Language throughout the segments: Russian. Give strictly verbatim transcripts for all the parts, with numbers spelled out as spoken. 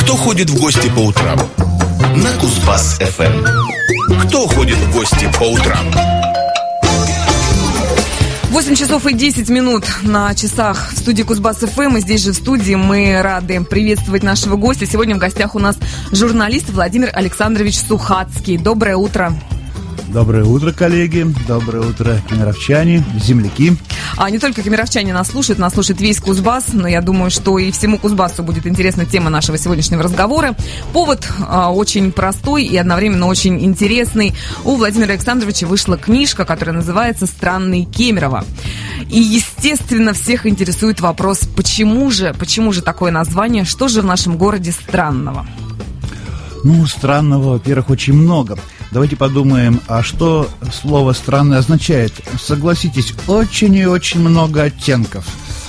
Кто ходит в гости по утрам? На Кузбасс-эф эм. Кто ходит в гости по утрам? восемь часов и десять минут на часах в студии Кузбасс-эф эм. И здесь же в студии мы рады приветствовать нашего гостя. Сегодня в гостях у нас журналист Владимир Александрович Сухацкий. Доброе утро. Доброе утро, коллеги. Доброе утро, кемеровчане, земляки. А не только кемеровчане нас слушают, нас слушает весь Кузбасс, но я думаю, что и всему Кузбассу будет интересна тема нашего сегодняшнего разговора. Повод а, очень простой и одновременно очень интересный. У Владимира Александровича вышла книжка, которая называется «Странный Кемерово». И, естественно, всех интересует вопрос, почему же, почему же такое название, что же в нашем городе странного? Ну, странного, во-первых, очень много. Давайте подумаем, а что слово «странное» означает? Согласитесь, очень и очень много оттенков.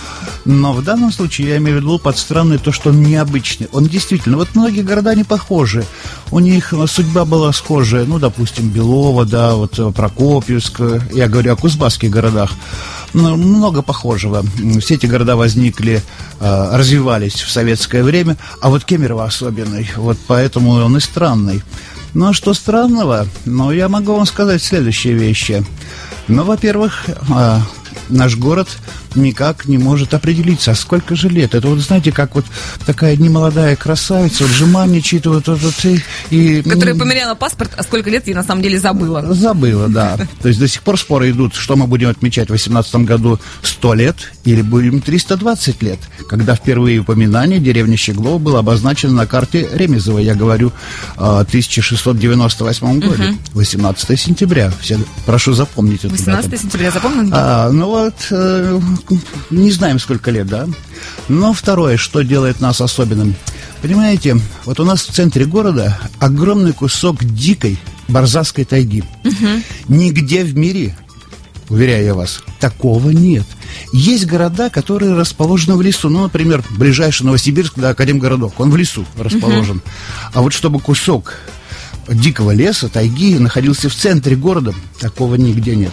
Но в данном случае я имею в виду под странный то, что он необычный. Он действительно, вот многие города не похожи. У них судьба была схожая. Ну, допустим, Белово, да, вот Прокопьевск. Я говорю о кузбасских городах. Ну, много похожего. Все эти города возникли, развивались в советское время. А вот Кемерово особенный. Вот поэтому он и странный. Ну, а что странного? Ну, я могу вам сказать следующие вещи. Ну, во-первых, э, наш город никак не может определиться, а сколько же лет. Это вот, знаете, как вот такая немолодая красавица, вот жеманничает, вот, вот, вот, и, и... Которая померяла паспорт, а сколько лет ей на самом деле забыла. Забыла, да. То есть до сих пор споры идут, что мы будем отмечать в восемнадцатом году сто лет или будем триста двадцать лет, когда впервые упоминание деревни Щеглово было обозначено на карте Ремезова, я говорю, в тысяча шестьсот девяносто восьмом году, угу. восемнадцатого сентября. Все, прошу запомнить это. восемнадцатого сентября, запомнил? А, ну вот, э, не знаем, сколько лет, да? Но второе, что делает нас особенным. Понимаете, вот у нас в центре города огромный кусок дикой борзасской тайги. Угу. Нигде в мире, уверяю я вас, такого нет. Есть города, которые расположены в лесу. Ну, например, ближайший Новосибирск, да, Академгородок, он в лесу расположен. Угу. А вот чтобы кусок дикого леса, тайги находился в центре города, такого нигде нет.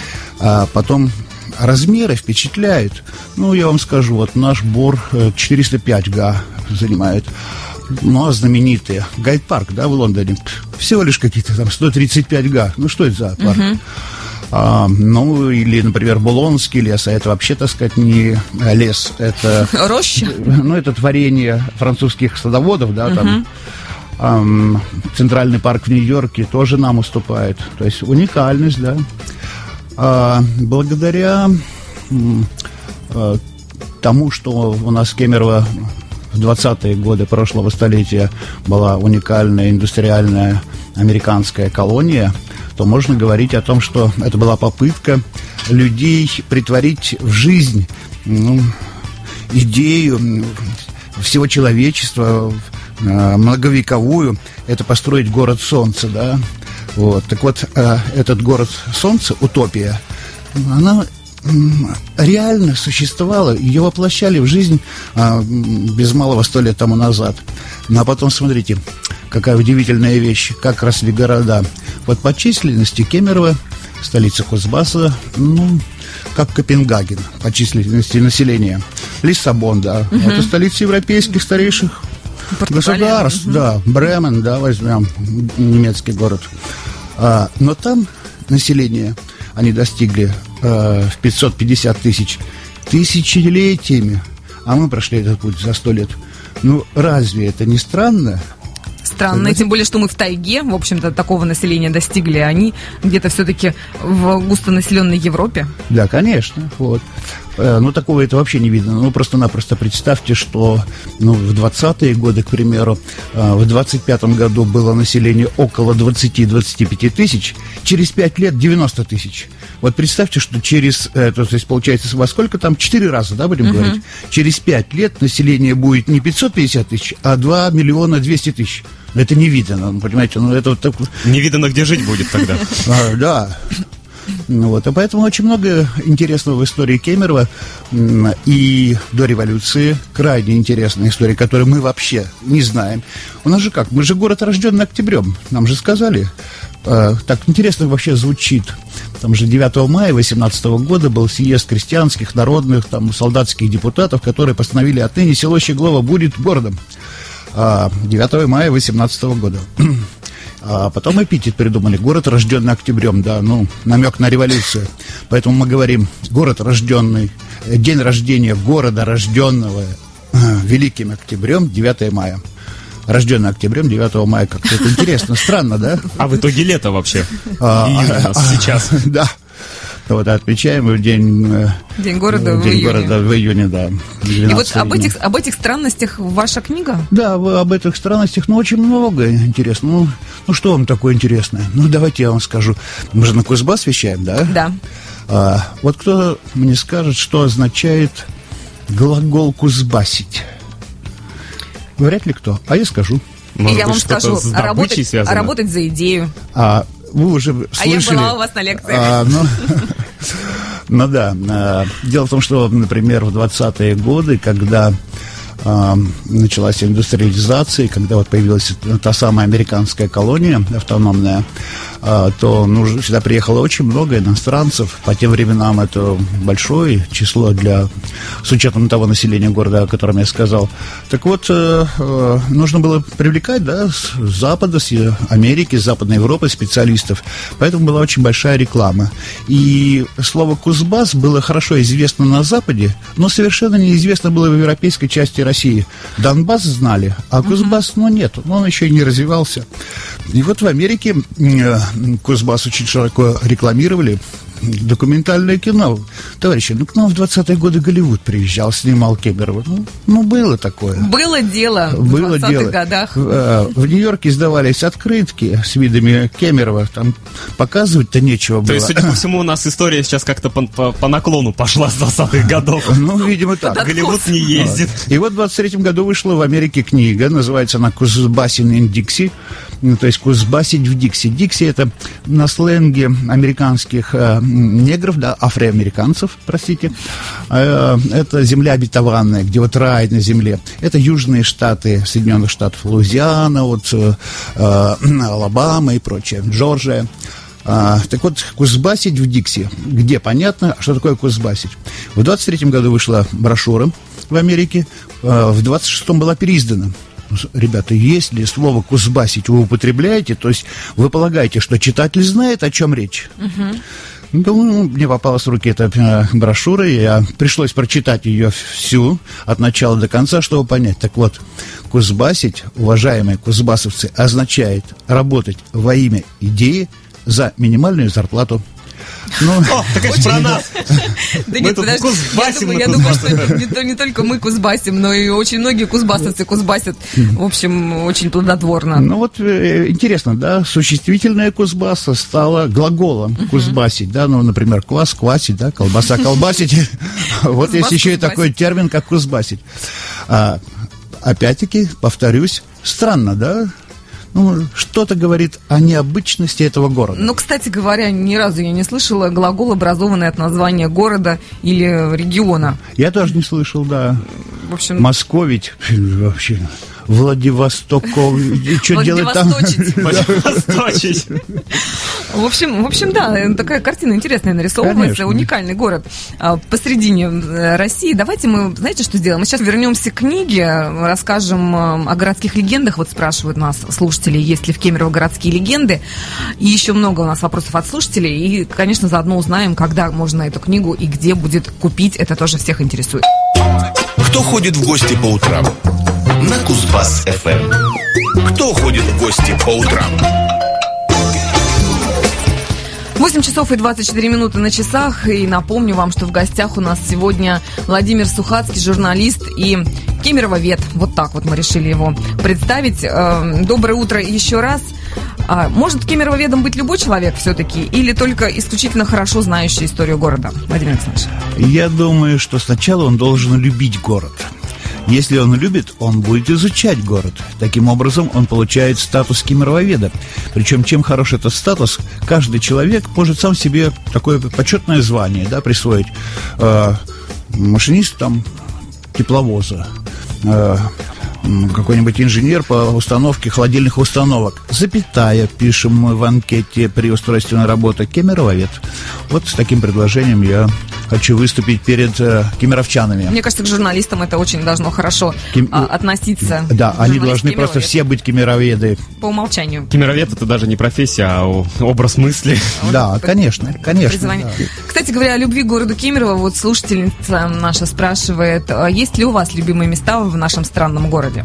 А потом размеры впечатляют. Ну, я вам скажу, вот наш бор четыреста пять га занимает. Ну, а знаменитые Гайд-парк, да, в Лондоне, всего лишь какие-то там сто тридцать пять га. Ну, что это за парк? Uh-huh. А, ну, или, например, Булонский лес, а это вообще, так сказать, не лес, это... Роща? Ну, это творение французских садоводов, да, там... Uh-huh. А, Центральный парк в Нью-Йорке тоже нам уступает. То есть уникальность, да. А, благодаря а, тому, что у нас Кемерово в двадцатые годы прошлого столетия была уникальная индустриальная американская колония, то можно говорить о том, что это была попытка людей притворить в жизнь, ну, идею всего человечества, многовековую, это построить город солнца, да. Вот. Так вот, э, этот город солнца, утопия, она э, реально существовала, ее воплощали в жизнь э, без малого сто лет тому назад. Ну, а потом, смотрите, какая удивительная вещь, как росли города. Вот по численности Кемерово, столица Кузбасса, ну, как Копенгаген по численности населения. Лиссабон, да, угу. Это столица европейских старейших государств, угу. Да, Бремен, да, возьмем, немецкий город. А, но там население они достигли а, в пятьсот пятьдесят тысяч тысячелетиями, а мы прошли этот путь за сто лет. Ну, разве это не странно? Странно, и тем более, что мы в тайге, в общем-то, такого населения достигли, а они где-то все-таки в густонаселенной Европе. Да, конечно, вот. Ну, такого это вообще не видно. Ну, просто-напросто представьте, что ну, в двадцатые годы, к примеру, в двадцать пятом году было население около двадцать-двадцать пять тысяч, через пять лет девяносто тысяч. Вот представьте, что через, то есть получается, во сколько там, четыре раза, да, будем uh-huh. говорить, через пять лет население будет не пятьсот пятьдесят тысяч, а два миллиона двести тысяч. Это не видно, ну, понимаете, ну, это вот так... Не видно, где жить будет тогда. А, да. Ну, вот, и поэтому очень много интересного в истории Кемерово, и до революции крайне интересная история, которую мы вообще не знаем. У нас же как, мы же город, рожденный октябрем, нам же сказали. Э, так интересно вообще звучит. Там же девятого мая восемнадцатого года был съезд крестьянских, народных, там, солдатских депутатов, которые постановили: отныне село Щеглово будет городом. девятого мая восемнадцатого года. А потом эпитет придумали. Город, рожденный октябрем, да, ну, намек на революцию. Поэтому мы говорим, город, рожденный, день рождения города, рожденного великим октябрем, девятого мая. Рожденный октябрем, девятого мая, как-то это интересно, странно, да? А в итоге лето вообще. Июнь у нас сейчас. Да. Вот отмечаем день, день города, день в, июне. города в июне, да. И вот об этих, об этих странностях ваша книга? Да, об этих странностях, ну, очень много интересно. Ну, ну, что вам такое интересное? Ну, давайте я вам скажу. Мы же на Кузбасс вещаем, да? Да. А, вот кто мне скажет, что означает глагол «кузбасить»? Вряд ли кто. А я скажу. Может И я вам скажу, работать, работать за идею. А вы уже слышали... А я была у вас на лекции. А, ну, ну да. Дело в том, что, например, в двадцатые годы, когда началась индустриализация, когда вот появилась та самая американская колония автономная, то ну, сюда приехало очень много иностранцев. По тем временам это большое число для, с учетом того населения города, о котором я сказал. Так вот, нужно было привлекать, да, с Запада, с Америки, с Западной Европы специалистов. Поэтому была очень большая реклама. И слово «Кузбасс» было хорошо известно на Западе, но совершенно неизвестно было в европейской части России. Донбасс знали, а Кузбасс, ну, нет, он еще и не развивался. И вот в Америке Кузбасс очень широко рекламировали. Документальное кино. Товарищи, ну к нам в двадцатые годы Голливуд приезжал, снимал Кемерово. Ну, ну было такое. Было дело было в двадцатых дело. годах. В, в Нью-Йорке издавались открытки с видами Кемерово. Там показывать-то нечего было. То есть, судя по всему, у нас история сейчас как-то по, по, по наклону пошла с двадцатых годов. Ну, видимо, так. Голливуд не ездит. И вот в двадцать третьем году вышла в Америке книга, называется она «Кузбассин in Dixie», то есть «Кузбассить в Дикси». Дикси — это на сленге американских э, негров, да, афроамериканцев, простите. Э, это земля обетованная, где вот рай на земле. Это южные штаты Соединенных Штатов, Луизиана, вот, э, э, Алабама и прочее, Джорджия. А, так вот, «Кузбассить в Дикси». Где понятно, что такое кузбассить. В двадцать третьем году вышла брошюра в Америке, а, в двадцать шестом была переиздана. Ребята, если слово «кузбассить» вы употребляете, то есть вы полагаете, что читатель знает, о чем речь. Uh-huh. Ну, мне попалась в руки эта брошюра, и я, пришлось прочитать ее всю, от начала до конца, чтобы понять. Так вот, кузбассить, уважаемые кузбассовцы, означает работать во имя идеи за минимальную зарплату. Ну, О, так это про нас. Да нет, подожди, я думаю, что не только мы кузбассим, но и очень многие кузбассовцы кузбассят, в общем, очень плодотворно. Ну вот интересно, да, существительное кузбасса стало глаголом кузбассить, да, ну, например, квас, квасить, да, колбаса, колбасить. Вот есть еще и такой термин, как кузбассить. Опять-таки, повторюсь, странно, да? Ну, что-то говорит о необычности этого города. Ну, кстати говоря, ни разу я не слышала глагол, образованный от названия города или региона. Я тоже не слышал, да. В общем... Московить вообще... Владивостоков, что делать там? Владивосточить. В общем, в общем, да, такая картина интересная нарисовывается. Конечно. Уникальный город посредине России. Давайте мы, знаете, что сделаем? Мы сейчас вернемся к книге, расскажем о городских легендах. Вот спрашивают нас слушатели, есть ли в Кемерово городские легенды. И еще много у нас вопросов от слушателей. И, конечно, заодно узнаем, когда можно эту книгу и где будет купить. Это тоже всех интересует. Кто ходит в гости по утрам? На Кузбасс-эф эм. Кто ходит в гости по утрам? восемь часов и двадцать четыре минуты на часах. И напомню вам, что в гостях у нас сегодня Владимир Сухацкий, журналист и кемерововед. Вот так вот мы решили его представить. Доброе утро еще раз. Может кемерововедом быть любой человек все-таки? Или только исключительно хорошо знающий историю города? Владимир Александрович. Я думаю, что сначала он должен любить город. Если он любит, он будет изучать город. Таким образом, он получает статус кемерововеда. Причем, чем хорош этот статус, каждый человек может сам себе такое почетное звание, да, присвоить. Э, машинист там тепловоза, э, какой-нибудь инженер по установке холодильных установок. Запятая, пишем мы в анкете при устройстве на работу, кемерововед. Вот с таким предложением я хочу выступить перед э, кемеровчанами. Мне кажется, к журналистам это очень должно хорошо Кем... а, относиться. Да, они должны просто все быть кемероведы. По умолчанию. Кемеровед — это даже не профессия, а образ мысли. Да, конечно, конечно. Да. Кстати говоря, о любви к городу Кемерово, вот слушательница наша спрашивает, есть ли у вас любимые места в нашем странном городе?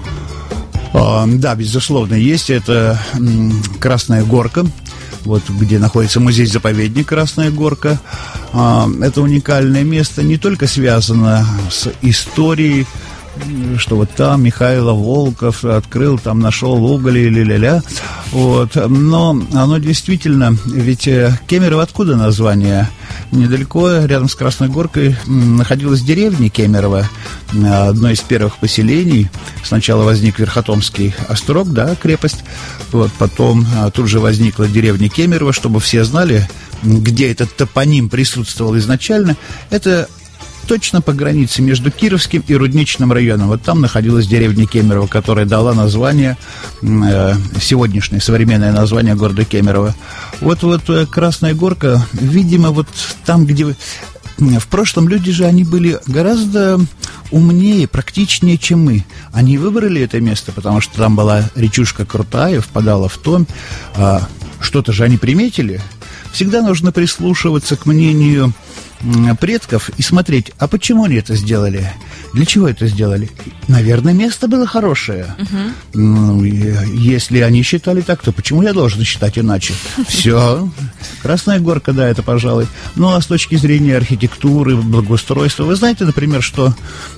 Да, безусловно, есть. Это Красная Горка, вот где находится музей-заповедник Красная Горка. Это уникальное место, не только связано с историей, что вот там Михаил Волков открыл, там нашел уголь и ля-ля-ля. Вот. Но оно действительно, ведь Кемерово откуда название? Недалеко, рядом с Красной Горкой, находилась деревня Кемерово, одно из первых поселений. Сначала возник Верхотомский острог, да, крепость. Вот, потом тут же возникла деревня Кемерово, чтобы все знали, где этот топоним присутствовал изначально. Это точно по границе между Кировским и Рудничным районом. Вот там находилась деревня Кемерово, которая дала название, э, сегодняшнее современное название города Кемерово. Вот-вот Красная Горка, видимо, вот там, где вы... В прошлом люди же, они были гораздо умнее, практичнее, чем мы. Они выбрали это место, потому что там была речушка крутая, впадала в Томь. А, что-то же они приметили. Всегда нужно прислушиваться к мнению предков и смотреть, а почему они это сделали? Для чего это сделали? Наверное, место было хорошее. Uh-huh. Ну, если они считали так, то почему я должен считать иначе? Все. Красная Горка, да, это, пожалуй. Ну, а с точки зрения архитектуры, благоустройства, вы знаете, например, что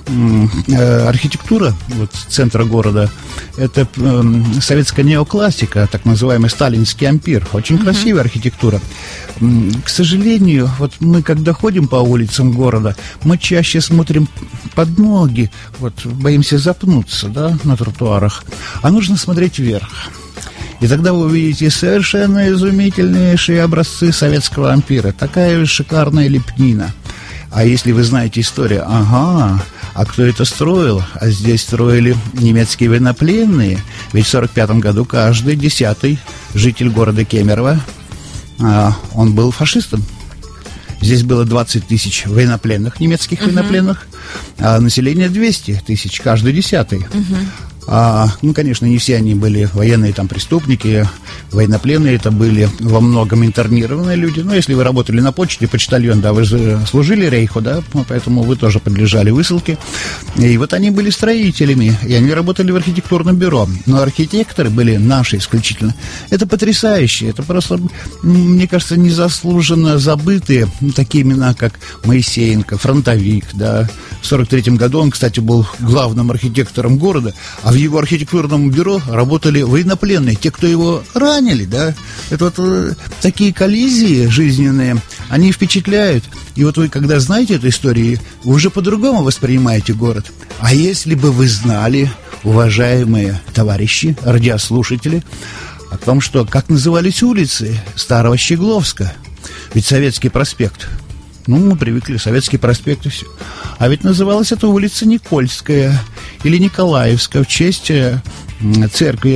э, архитектура вот, центра города — это э, советская неоклассика, так называемый сталинский ампир. Очень uh-huh. красивая архитектура. К сожалению, вот мы, когда ходим по улицам города, мы чаще смотрим под ноги, вот, боимся запнуться, да, на тротуарах, а нужно смотреть вверх. И тогда вы увидите совершенно изумительнейшие образцы советского ампира, такая шикарная лепнина. А если вы знаете историю, ага, а кто это строил? А здесь строили немецкие военнопленные, ведь в сорок пятом году каждый десятый житель города Кемерово, а, он был фашистом. Здесь было двадцать тысяч военнопленных, немецких uh-huh. военнопленных, а население двести тысяч, каждый десятый. Uh-huh. А, ну, конечно, не все они были военные там преступники, военнопленные, это были во многом интернированные люди. Но если вы работали на почте, почтальон, да, вы же служили рейху, да, поэтому вы тоже подлежали высылке. И вот они были строителями, и они работали в архитектурном бюро. Но архитекторы были наши исключительно. Это потрясающе, это просто, мне кажется, незаслуженно забытые такие имена, как Моисеенко, Фронтовик, да. В сорок третьем году он, кстати, был главным архитектором города, а в его архитектурном бюро работали военнопленные, те, кто его ранили, да. Это вот э, такие коллизии жизненные, они впечатляют. И вот вы, когда знаете эту историю, вы уже по-другому воспринимаете город. А если бы вы знали, уважаемые товарищи, радиослушатели, о том, что, как назывались улицы Старого Щегловска, ведь Советский проспект. Ну, мы привыкли, Советский проспект и все. А ведь называлась эта улица Никольская или Николаевская в честь э, церкви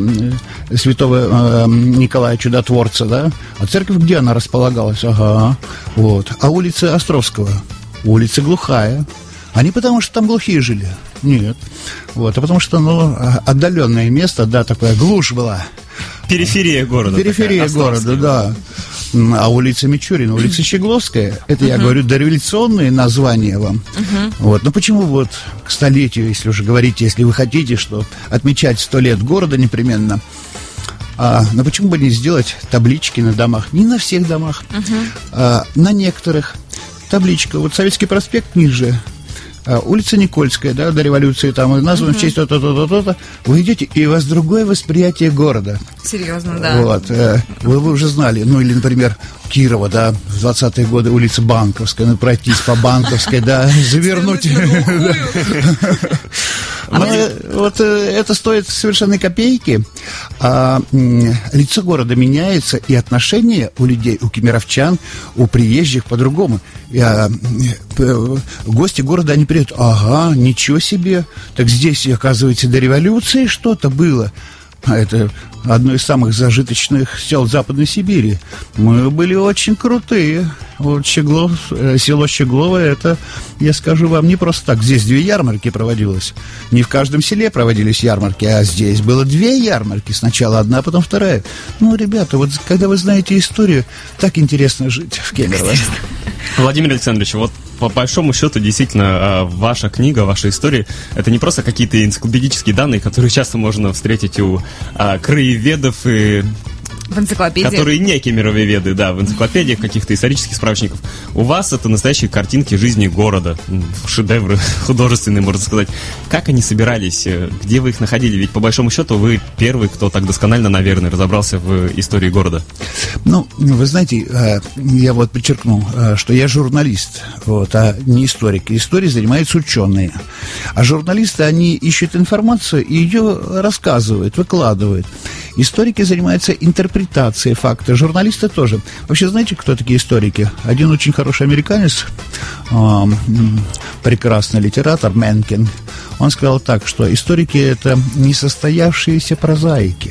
э, святого э, Николая Чудотворца, да? А церковь где она располагалась? Ага, вот. А улица Островского? Улица Глухая. А не потому, что там глухие жили. Нет. Вот, а потому что, ну, отдаленное место, да, такая глушь была. Периферия города. Периферия такая, города, да. А улица Мичурина, улица Щегловская, это, uh-huh. я говорю, дореволюционные названия вам. Uh-huh. Вот. Но почему вот к столетию, если уже говорите, если вы хотите, что отмечать сто лет города непременно, а, но почему бы не сделать таблички на домах? Не на всех домах, uh-huh. а, на некоторых. Табличка, вот Советский проспект ниже, а, улица Никольская, да, до революции, там назван uh-huh. в честь то-то, то-то, то-то. Вы идете, и у вас другое восприятие города. Серьезно, да. Вот, э, вы, вы уже знали, ну, или, например, Кирова, да, в двадцатые годы улица Банковская, ну, пройтись по Банковской, да, завернуть. Вот это стоит совершенно копейки, а лицо города меняется, и отношения у людей, у кемеровчан, у приезжих по-другому. Гости города, они приедут, ага, ничего себе, так здесь, оказывается, до революции что-то было. А это одно из самых зажиточных сел Западной Сибири. Мы были очень крутые. Вот Щеглов, село Щеглово, это, я скажу вам, не просто так. Здесь две ярмарки проводилось. Не в каждом селе проводились ярмарки, а здесь было две ярмарки. Сначала одна, потом вторая. Ну, ребята, вот когда вы знаете историю, так интересно жить в Кемерово. Владимир Александрович, вот по большому счету, действительно, ваша книга, ваши истории, это не просто какие-то энциклопедические данные, которые часто можно встретить у а, краеведов и... В энциклопедии. Которые не кемероведы, да, в энциклопедиях, каких-то исторических справочников. У вас это настоящие картинки жизни города, шедевры художественные, можно сказать. Как они собирались? Где вы их находили? Ведь, по большому счету, вы первый, кто так досконально, наверное, разобрался в истории города. Ну, вы знаете, я вот подчеркну, что я журналист, вот, а не историк. Историей занимаются ученые. А журналисты, они ищут информацию и ее рассказывают, выкладывают. Историки занимаются интерпретацией факта, журналисты тоже. Вообще, знаете, кто такие историки? Один очень хороший американец, э, прекрасный литератор Менкен, он сказал так, что историки – это несостоявшиеся прозаики.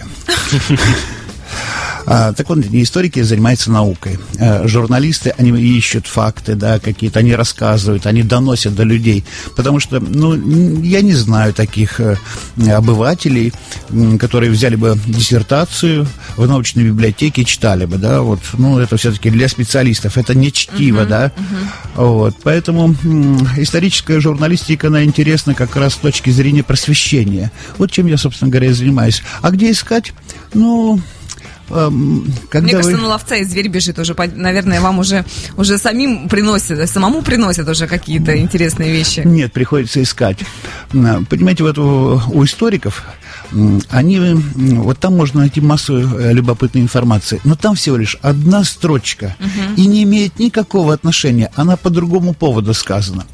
А, так вот, историки занимаются наукой. А, журналисты, они ищут факты, да, какие-то, они рассказывают, они доносят до людей. Потому что, ну, я не знаю таких э, обывателей, э, которые взяли бы диссертацию в научной библиотеке и читали бы, да, вот, ну, это все-таки для специалистов, это не чтиво, uh-huh, да, uh-huh. Вот, поэтому э, историческая журналистика, она интересна как раз с точки зрения просвещения. Вот чем я, собственно говоря, и занимаюсь. А где искать? Ну... Когда Мне кажется, вы... на ловца и зверь бежит уже. Наверное, вам уже, уже самим приносят, самому приносят уже какие-то интересные вещи. Нет, приходится искать. Понимаете, вот у, у историков они, вот там можно найти массу любопытной информации, но там всего лишь одна строчка, угу. И не имеет никакого отношения, она по другому поводу сказана.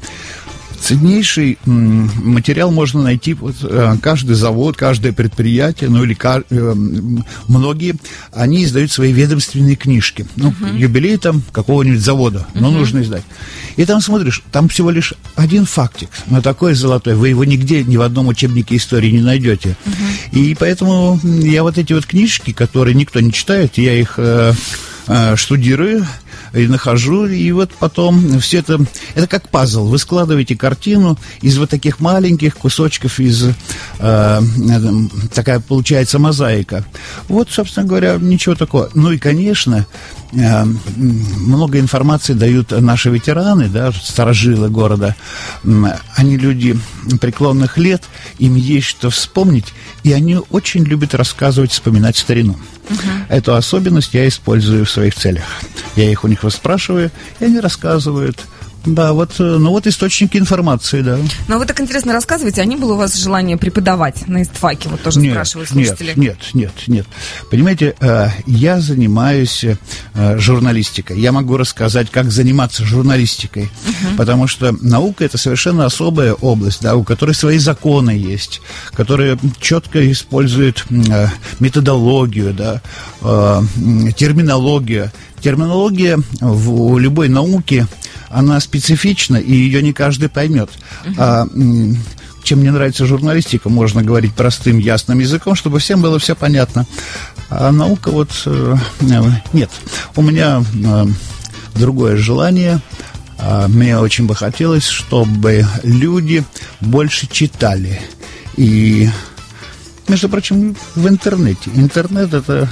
Ценнейший м, материал можно найти, вот, э, каждый завод, каждое предприятие, ну или ка- э, многие, они издают свои ведомственные книжки. Ну, uh-huh. юбилей там какого-нибудь завода, но uh-huh. нужно издать. И там смотришь, там всего лишь один фактик, но такой золотой, вы его нигде, ни в одном учебнике истории не найдете. Uh-huh. И поэтому я вот эти вот книжки, которые никто не читает, я их э, э, штудирую, и нахожу, и вот потом все это, это как пазл, вы складываете картину из вот таких маленьких кусочков, из, э, такая получается мозаика. Вот, собственно говоря, ничего такого. Ну и, конечно, э, много информации дают наши ветераны, да, старожилы города. Они люди преклонных лет, им есть что вспомнить, и они очень любят рассказывать, вспоминать старину. Uh-huh. Эту особенность я использую в своих целях. Я их у них спрашиваю, и они рассказывают. Да, вот, ну вот источники информации, да. Но вы так интересно рассказываете, а не было у вас желания преподавать на ИСТФАКе? Вот тоже нет, спрашивают слушатели. Нет, нет, нет, нет. Понимаете, я занимаюсь журналистикой. Я могу рассказать, как заниматься журналистикой, uh-huh. потому что наука – это совершенно особая область, да, у которой свои законы есть, которая четко использует методологию, да, терминологию. Терминология в любой науке, она специфична, и ее не каждый поймет. Uh-huh. А, чем мне нравится журналистика, можно говорить простым, ясным языком, чтобы всем было все понятно. А наука вот... Э, нет, у меня э, другое желание. Э, мне очень бы хотелось, чтобы люди больше читали. И, между прочим, в интернете. Интернет – это...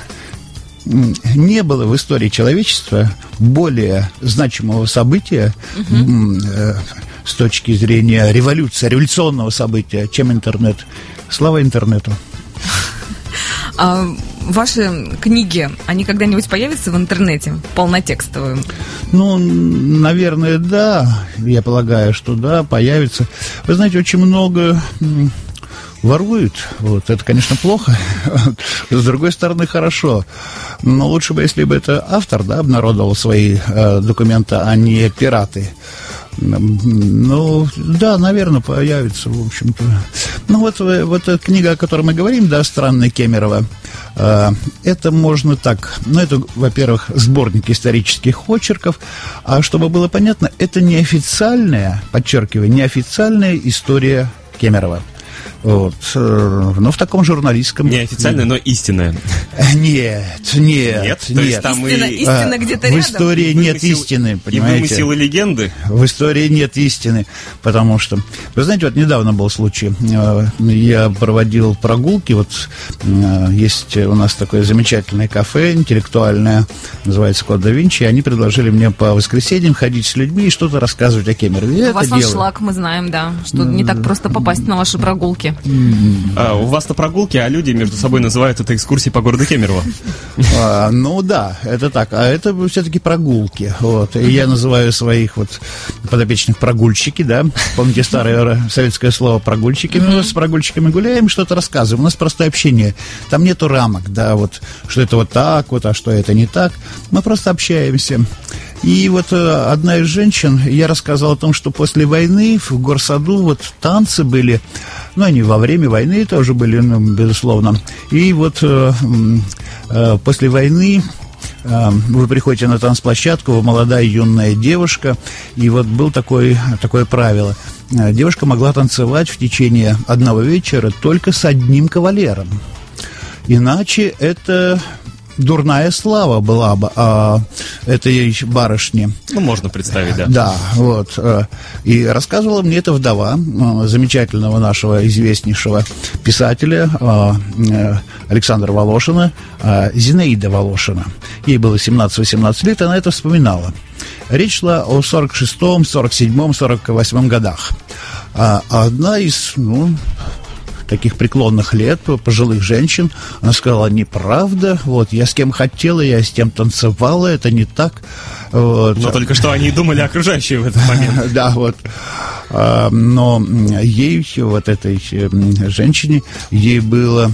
Не было в истории человечества более значимого события uh-huh. э, с точки зрения революции, революционного события, чем интернет. Слава интернету. А ваши книги, они когда-нибудь появятся в интернете, полнотекстовые? Ну, наверное, да. Я полагаю, что да, появится. Вы знаете, очень много... воруют, вот, это, конечно, плохо, с другой стороны, хорошо, но лучше бы, если бы это автор, да, обнародовал свои э, документы, а не пираты. Ну, да, наверное, появится, в общем-то. Ну, вот, вот эта книга, о которой мы говорим, да, «Странное Кемерово», э, это можно так, ну, это, во-первых, сборник исторических очерков, а чтобы было понятно, это неофициальная, подчеркиваю, неофициальная история Кемерово. Вот. Но в таком журналистском... Неофициальное, но истинное. Нет, нет, нет. То нет. есть там истина, и... истина где-то в рядом? истории Вымысел... нет истины, понимаете? И вымысел, и легенды? В истории нет истины, потому что... Вы знаете, вот недавно был случай. Я проводил прогулки, вот есть у нас такое замечательное кафе интеллектуальное, называется Код да Винчи, и они предложили мне по воскресеньям ходить с людьми и что-то рассказывать о Кемерово. Я У вас это делаю. аншлаг, мы знаем, да, что не так просто попасть на ваши прогулки. А, у вас-то прогулки, а люди между собой называют это экскурсией по городу Кемерово. А, ну да, это так. А это все-таки прогулки. Вот. И я называю своих вот подопечных прогульщики, да. Помните старое советское слово прогульщики? Мы с прогульщиками гуляем, что-то рассказываем. У нас простое общение. Там нету рамок, да, вот, что это вот так, вот, а что это не так. Мы просто общаемся. И вот э, одна из женщин, я рассказал о том, что после войны в горсаду вот танцы были, ну, они во время войны тоже были, ну, безусловно. И вот э, э, после войны э, вы приходите на танцплощадку, вы молодая юная девушка, и вот было такое, такое правило. Девушка могла танцевать в течение одного вечера только с одним кавалером. Иначе это... дурная слава была бы а, этой барышне. Ну, можно представить, да. Да, вот. И рассказывала мне эта вдова замечательного нашего известнейшего писателя Александра Волошина, Зинаида Волошина. Ей было семнадцать-восемнадцать лет, она это вспоминала. Речь шла о сорок шестом, сорок седьмом, сорок восьмом годах. А одна из, ну... таких преклонных лет, пожилых женщин, она сказала, неправда, вот, я с кем хотела, я с тем танцевала, это не так. Вот. Но только что они думали окружающие в этот момент. Да, вот. Но ей, вот этой женщине, ей было,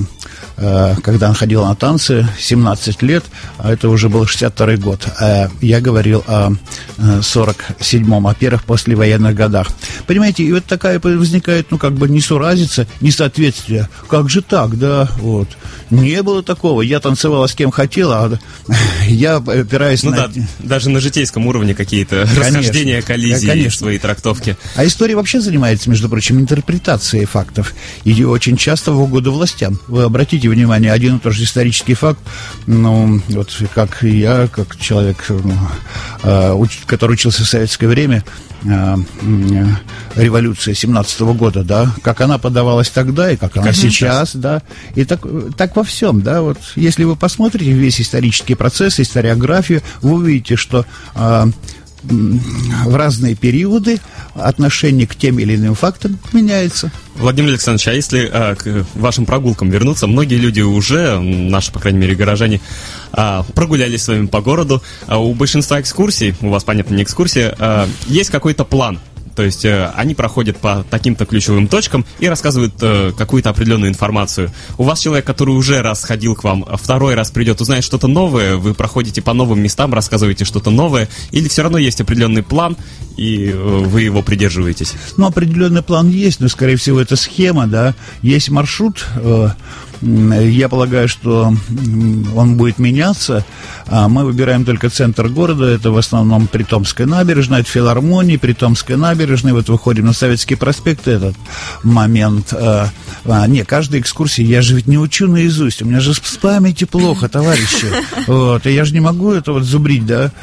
когда она ходила на танцы, семнадцать лет, а это уже был шестьдесят второй год. Я говорил о сорок седьмом, о первых послевоенных годах. Понимаете, и вот такая возникает, ну, как бы несуразица, несоответствие. Как же так, да, вот. Не было такого. Я танцевала с кем хотела, а я опираюсь ну на... да, даже на житейском уровне какие-то конечно, расхождения, коллизии конечно. В своей трактовке. А история вообще занимается, между прочим, интерпретацией фактов. И очень часто в угоду властям. Вы обратите внимание, один и тот же исторический факт, ну, вот как я, как человек, ну, который учился в советское время, революция семнадцатого года, да, как она подавалась тогда и как она сейчас, сейчас, да, и так, так во всем, да, вот, если вы посмотрите весь исторический процесс, историографию, вы увидите, что а, в разные периоды отношение к тем или иным фактам меняется. Владимир Александрович, а если а, к вашим прогулкам вернуться, многие люди уже, наши, по крайней мере, горожане, а, прогулялись с вами по городу, а у большинства экскурсий, у вас, понятно, не экскурсия, а, есть какой-то план. То есть э, они проходят по таким-то ключевым точкам и рассказывают э, какую-то определенную информацию. У вас человек, который уже раз ходил к вам, второй раз придет, узнает что-то новое, вы проходите по новым местам, рассказываете что-то новое, или все равно есть определенный план, и э, вы его придерживаетесь? Ну, определенный план есть, но, скорее всего, это схема, да. Есть маршрут, э, я полагаю, что он будет меняться. Мы выбираем только центр города, это в основном Притомская набережная, это филармония, Притомская набережная, вот выходим на Советский проспект, этот момент. А, не, каждая экскурсия, я же ведь не учу наизусть, у меня же с памятью плохо, товарищи. Вот, и я же не могу это вот зубрить, да.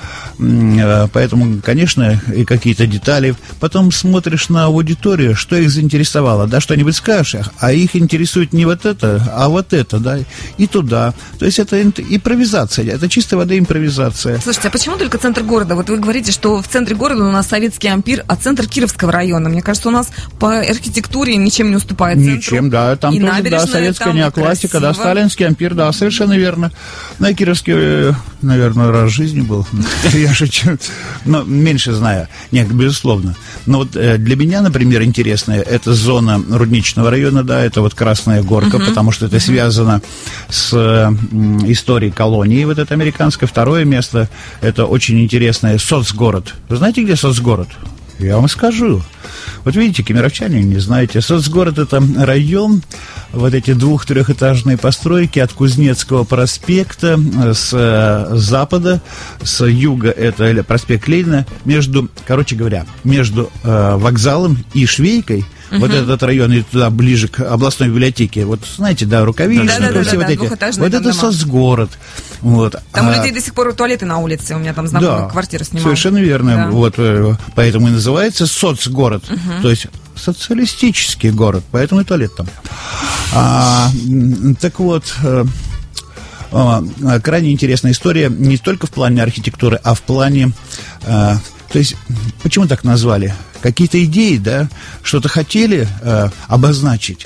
Поэтому, конечно, и какие-то детали. Потом смотришь на аудиторию, что их заинтересовало, да, что-нибудь скажешь, а их интересует не вот это, а вот это, да, и туда. То есть это импровизация, это чистая вода импровизация. Слушайте, а почему только центр города? Вот вы говорите, что в центре города у нас советский ампир, а центр Кировского района, мне кажется, у нас по архитектуре ничем не уступает центру. Ничем, да, там и тоже, да, советская неоклассика, да, сталинский ампир, да, совершенно верно. На Кировске, наверное, раз в жизни был, я шучу, но меньше знаю, нет, безусловно. Но вот для меня, например, интересная, это зона Рудничного района, да, это вот Красная Горка, uh-huh. потому что это uh-huh. связано с м, историей колонии, вот это американское. Второе место, это очень интересное, соцгород. Вы знаете, где соцгород? Я вам скажу. Вот видите, кемеровчане не знаете. Соцгород — это район, вот эти двух-трехэтажные постройки от Кузнецкого проспекта с, с запада, с юга это проспект Ленина, между, короче говоря, между э, вокзалом и Швейкой угу. вот этот район и туда ближе к областной библиотеке. Вот знаете, да, Рукавишников, да, да, все да, вот да, эти. Вот это соцгород. Вот. Там а, у людей до сих пор туалеты на улице. У меня там знакомая да, квартиру снимала. Совершенно верно. Да. Вот, поэтому и называется соцгород. Угу. То есть социалистический город, поэтому и туалет там. А, так вот, а, крайне интересная история не только в плане архитектуры, а в плане... А, то есть, почему так назвали? Какие-то идеи, да, что-то хотели э, обозначить,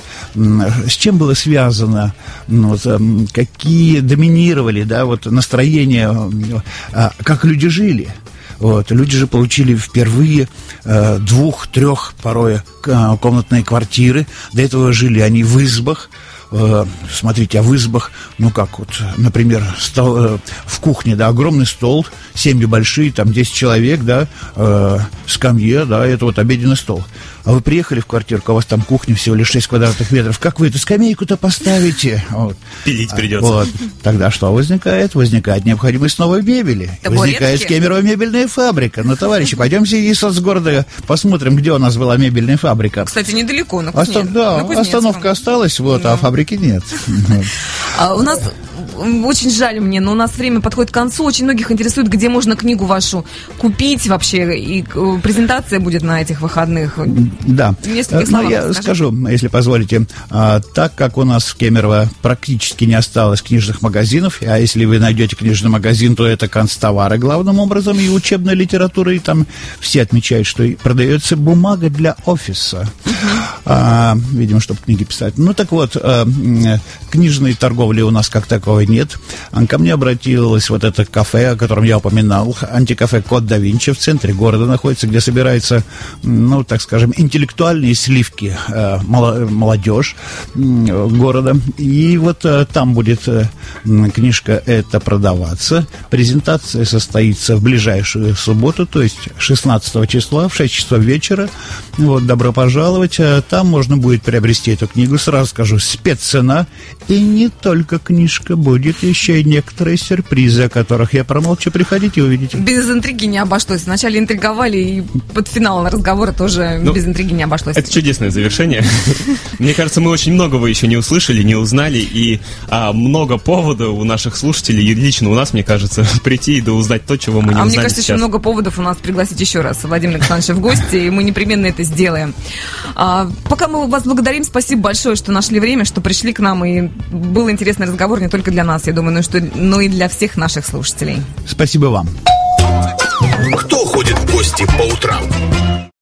с чем было связано, ну, вот, э, какие доминировали, да, вот настроения, э, как люди жили. Вот, люди же получили впервые э, двух, трех, порой, э, комнатные квартиры. До этого жили они в избах. Э, смотрите, а в избах, ну как вот, например, стол, э, в кухне, да, огромный стол, семьи большие, там десять человек, да, э, скамье, да, это вот обеденный стол. А вы приехали в квартирку, у вас там кухня всего лишь шесть квадратных метров. Как вы эту скамейку-то поставите? Вот. Пилить придется. Вот. Тогда что возникает? Возникает необходимость новой мебели. Табуретки? Возникает Кемерово мебельная фабрика. Ну, товарищи, пойдемте из соцгорода посмотрим, где у нас была мебельная фабрика. Кстати, недалеко, на Оста- Кузнецком. Да, на Кузнецком. остановка осталась, вот, да. А фабрики нет. А у нас... Очень жаль мне, но у нас время подходит к концу. Очень многих интересует, где можно книгу вашу купить вообще. И презентация будет на этих выходных. Да. Ну, я расскажи. скажу, если позволите. А, так как у нас в Кемерово практически не осталось книжных магазинов, а если вы найдете книжный магазин, то это канцтовары главным образом и учебная литература, и там все отмечают, что продается бумага для офиса. Uh-huh. А, видимо, чтобы книги писать. Ну, так вот, а, книжной торговли у нас как таковой нет. Ко мне обратилось вот это кафе, о котором я упоминал, антикафе «Код да Винчи», в центре города находится, где собирается, ну, так скажем, интеллектуальные сливки, э, молодежь э, города. И вот э, там будет э, книжка эта продаваться. Презентация состоится в ближайшую субботу, то есть шестнадцатого числа в шесть часов вечера. Вот, добро пожаловать. Там можно будет приобрести эту книгу. Сразу скажу, спеццена. И не только книжка, будет еще и некоторые сюрпризы, о которых я промолчу. Приходите и увидите. Без интриги не обошлось. Вначале интриговали, и под финал разговора тоже ну, без интриги не обошлось. Это чудесное завершение. Мне кажется, мы очень многого еще не услышали, не узнали, и а, много поводов у наших слушателей, и лично у нас, мне кажется, прийти и да узнать то, чего мы не а узнали мне кажется, сейчас. еще много поводов у нас пригласить еще раз Владимира Александровича в гости, и мы непременно это сделаем. А, пока мы вас благодарим, спасибо большое, что нашли время, что пришли к нам, и был интересный разговор не только для нас, я думаю, но, что, но и для всех наших слушателей. Спасибо вам. Кто ходит в гости по утрам?